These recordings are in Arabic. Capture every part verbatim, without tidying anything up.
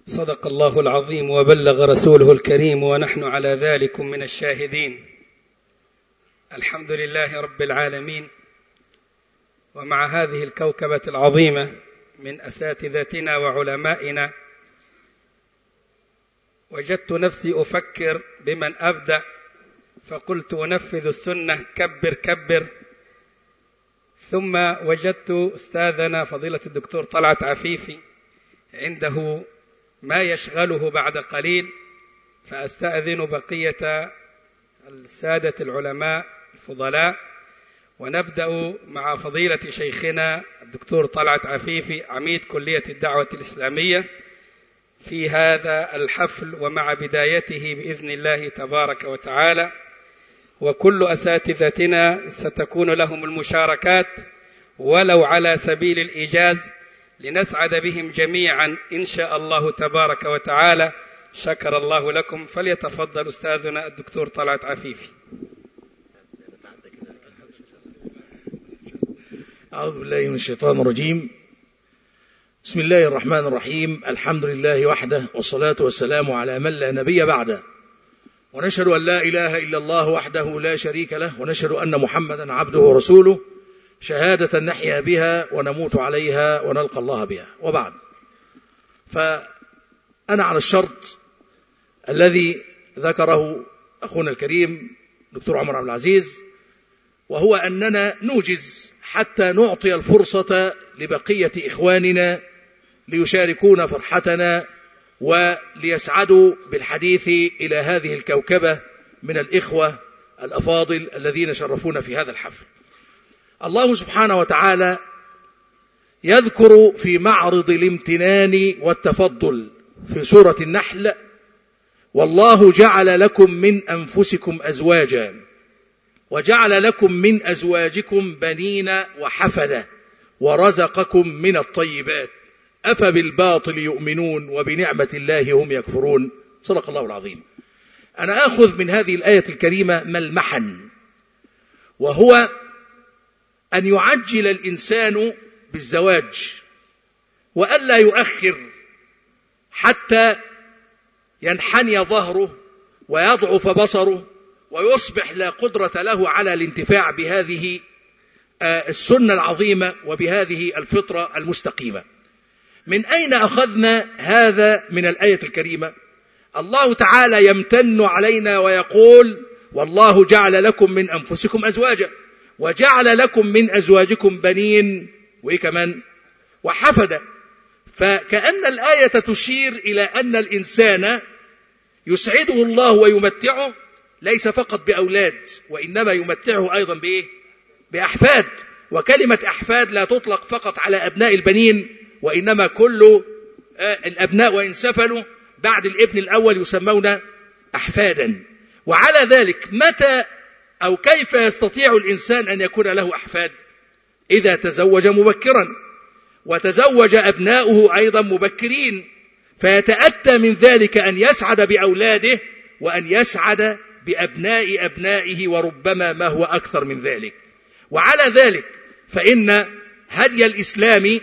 صدق الله العظيم وبلغ رسوله الكريم ونحن على ذلك من الشاهدين. الحمد لله رب العالمين. ومع هذه الكوكبة العظيمة من أساتذتنا وعلمائنا وجدت نفسي أفكر بمن أبدأ، فقلت أنفذ السنة كبر كبر. ثم وجدت أستاذنا فضيلة الدكتور طلعت عفيفي عنده ما يشغله بعد قليل، فأستأذن بقية السادة العلماء الفضلاء ونبدأ مع فضيلة شيخنا الدكتور طلعت عفيفي عميد كلية الدعوة الإسلامية في هذا الحفل، ومع بدايته بإذن الله تبارك وتعالى. وكل أساتذتنا ستكون لهم المشاركات ولو على سبيل الإيجاز لنسعد بهم جميعا إن شاء الله تبارك وتعالى. شكر الله لكم. فليتفضل أستاذنا الدكتور طلعت عفيفي. أعوذ بالله من الشيطان الرجيم. بسم الله الرحمن الرحيم. الحمد لله وحده، والصلاة والسلام على من لا نبي بعده، ونشهد أن لا إله إلا الله وحده لا شريك له، ونشهد أن محمدا عبده ورسوله، شهادة نحيا بها ونموت عليها ونلقى الله بها. وبعد، فأنا على الشرط الذي ذكره أخونا الكريم دكتور عمر عبد العزيز، وهو أننا نوجز حتى نعطي الفرصة لبقية إخواننا ليشاركون فرحتنا وليسعدوا بالحديث إلى هذه الكوكبة من الإخوة الأفاضل الذين شرفونا في هذا الحفل. الله سبحانه وتعالى يذكر في معرض الامتنان والتفضل في سورة النحل: والله جعل لكم من أنفسكم أزواجا وجعل لكم من أزواجكم بنين وحفدة ورزقكم من الطيبات أفبالباطل يؤمنون وبنعمة الله هم يكفرون. صدق الله العظيم. أنا آخذ من هذه الآية الكريمة ملمحا، وهو أن يعجل الإنسان بالزواج وألا يؤخر حتى ينحني ظهره ويضعف بصره ويصبح لا قدرة له على الانتفاع بهذه السنة العظيمة وبهذه الفطرة المستقيمة. من أين أخذنا هذا من الآية الكريمة؟ الله تعالى يمتن علينا ويقول: والله جعل لكم من أنفسكم أزواجا وجعل لكم من أزواجكم بنين وإيه كمان وحفدة. فكأن الآية تشير إلى أن الإنسان يسعده الله ويمتعه ليس فقط بأولاد، وإنما يمتعه أيضا بإيه؟ بأحفاد. وكلمة أحفاد لا تطلق فقط على أبناء البنين، وإنما كل الأبناء وإن سفلوا بعد الابن الأول يسمون أحفادا. وعلى ذلك متى أو كيف يستطيع الإنسان أن يكون له أحفاد؟ إذا تزوج مبكرا، وتزوج أبناؤه أيضا مبكرين، فيتأتى من ذلك أن يسعد بأولاده وأن يسعد بأبناء أبنائه، وربما ما هو أكثر من ذلك. وعلى ذلك فإن هدي الإسلام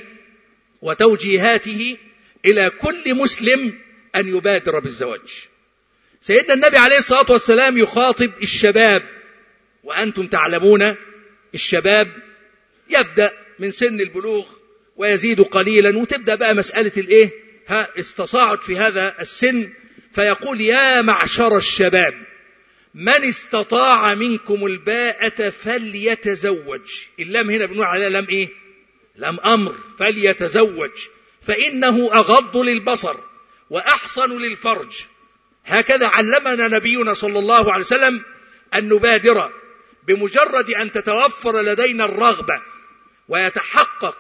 وتوجيهاته إلى كل مسلم أن يبادر بالزواج. سيدنا النبي عليه الصلاة والسلام يخاطب الشباب، وأنتم تعلمون الشباب يبدأ من سن البلوغ ويزيد قليلا، وتبدأ بقى مسألة الإيه ها استصاعد في هذا السن، فيقول: يا معشر الشباب من استطاع منكم الباءة فليتزوج. اللام هنا بنقول عليها لام إيه؟ لام أمر. فليتزوج فإنه أغض للبصر وأحصن للفرج. هكذا علمنا نبينا صلى الله عليه وسلم أن نبادر بمجرد أن تتوفر لدينا الرغبة ويتحقق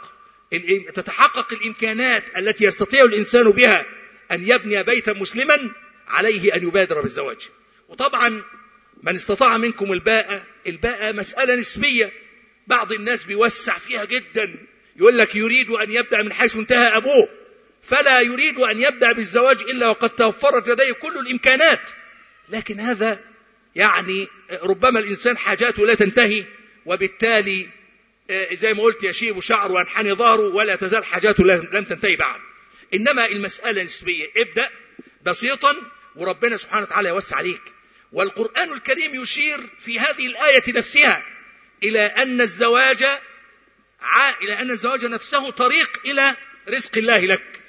تتحقق الإمكانات التي يستطيع الإنسان بها أن يبني بيتا مسلما، عليه أن يبادر بالزواج. وطبعا من استطاع منكم الباءة، الباءة مسألة نسبية. بعض الناس بيوسع فيها جدا، يقول لك يريد أن يبدأ من حيث انتهى أبوه، فلا يريد أن يبدأ بالزواج إلا وقد توفرت لديه كل الإمكانات. لكن هذا يعني ربما الإنسان حاجاته لا تنتهي، وبالتالي زي ما قلت يشيب شعره وينحني ظهره ولا تزال حاجاته لم تنتهي بعد. إنما المسألة نسبية، ابدأ بسيطا وربنا سبحانه وتعالى يوسع عليك. والقرآن الكريم يشير في هذه الآية نفسها إلى أن الزواج إلى أن الزواج نفسه طريق إلى رزق الله لك.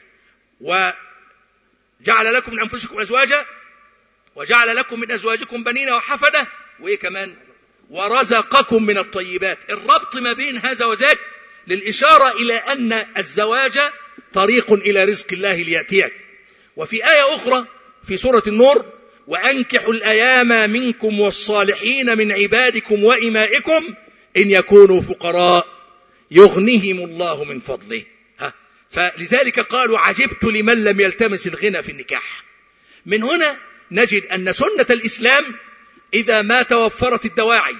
وجعل لكم من أنفسكم أزواجا وجعل لكم من أزواجكم بنين وحفدة، وإيه كمان؟ ورزقكم من الطيبات. الربط ما بين هذا وذاك للإشارة إلى أن الزواج طريق إلى رزق الله ليأتيك. وفي آية أخرى في سورة النور: وأنكحوا الأيام منكم والصالحين من عبادكم وإمائكم إن يكونوا فقراء يغنيهم الله من فضله. ها، فلذلك قالوا عجبت لمن لم يلتمس الغنى في النكاح. من هنا نجد أن سنة الإسلام إذا ما توفرت الدواعي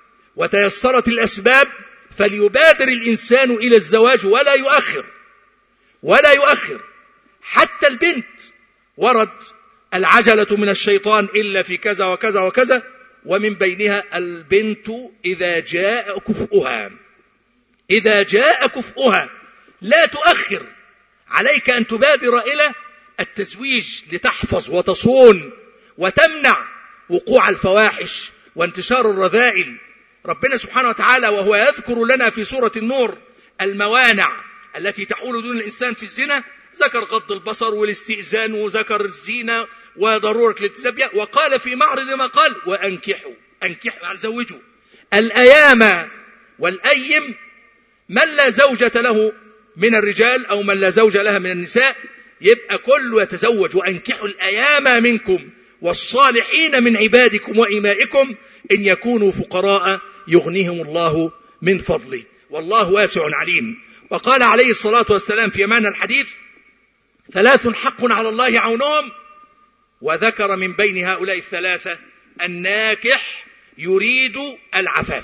وتيسرت الأسباب فليبادر الإنسان إلى الزواج ولا يؤخر ولا يؤخر. حتى البنت ورد العجلة من الشيطان إلا في كذا وكذا وكذا، ومن بينها البنت إذا جاء كفؤها إذا جاء كفؤها لا تؤخر، عليك أن تبادر إلى التزويج لتحفظ وتصون وتمنع وقوع الفواحش وانتشار الرذائل. ربنا سبحانه وتعالى وهو يذكر لنا في سورة النور الموانع التي تحول دون الإنسان في الزنا ذكر غض البصر والاستئذان وذكر الزينة وضرورة الالتزام، وقال في معرض ما قال: وأنكحوا أنكحوا يعني زوجوا الأيام والأيم من لا زوجة له من الرجال أو من لا زوج لها من النساء، يبقى كله يتزوج. وأنكحوا الأيام منكم والصالحين من عبادكم وإمائكم إن يكونوا فقراء يغنيهم الله من فضله والله واسع عليم. وقال عليه الصلاة والسلام في معنى الحديث: ثلاث حق على الله عونهم، وذكر من بين هؤلاء الثلاثة الناكح يريد العفاف.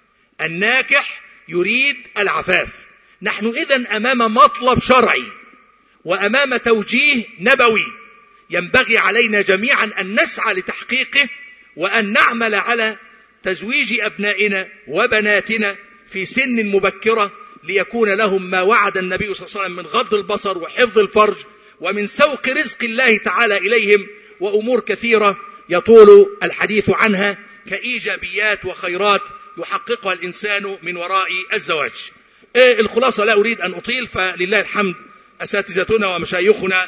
الناكح يريد العفاف. نحن إذن أمام مطلب شرعي وأمام توجيه نبوي ينبغي علينا جميعا أن نسعى لتحقيقه، وأن نعمل على تزويج أبنائنا وبناتنا في سن مبكرة ليكون لهم ما وعد النبي صلى الله عليه وسلم من غض البصر وحفظ الفرج ومن سوق رزق الله تعالى إليهم، وأمور كثيرة يطول الحديث عنها كإيجابيات وخيرات يحققها الإنسان من وراء الزواج. إيه الخلاصة؟ لا أريد أن أطيل، فلله الحمد أساتذتنا ومشايخنا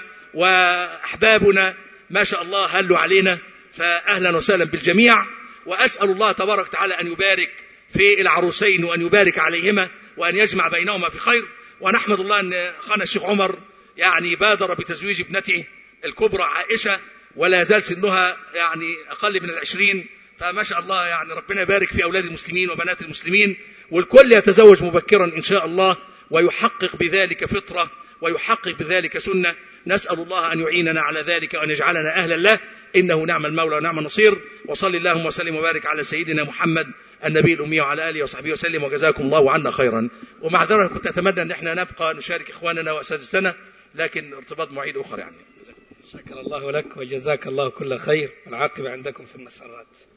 وأحبابنا ما شاء الله هلوا علينا، فأهلا وسهلا بالجميع. وأسأل الله تبارك وتعالى أن يبارك في العروسين وأن يبارك عليهما وأن يجمع بينهما في خير. ونحمد الله أن أخانا الشيخ عمر يعني بادر بتزويج ابنته الكبرى عائشة، ولا يزال سنها يعني أقل من العشرين، فما شاء الله يعني ربنا يبارك في أولاد المسلمين وبنات المسلمين، والكل يتزوج مبكرا إن شاء الله ويحقق بذلك فطرة ويحقق بذلك سنة. نسأل الله أن يعيننا على ذلك وأن يجعلنا أهلا له، إنه نعم المولى ونعم النصير. وصل اللهم وسلم وبارك على سيدنا محمد النبي الأمي وعلى آله وصحبه وسلم، وجزاكم الله عنا خيرا. ومعذرة كنت أتمنى أن احنا نبقى نشارك إخواننا وأساتذتنا، لكن ارتباط مواعيد أخرى يعني. شكر الله لك وجزاك الله كل خير، والعاقبة عندكم في المسارات.